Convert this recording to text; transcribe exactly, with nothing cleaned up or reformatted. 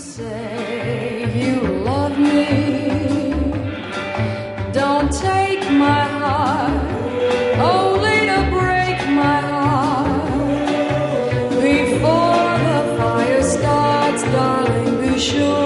say you love me. Don't take my heart, only to break my heart. Before the fire starts, darling, be sure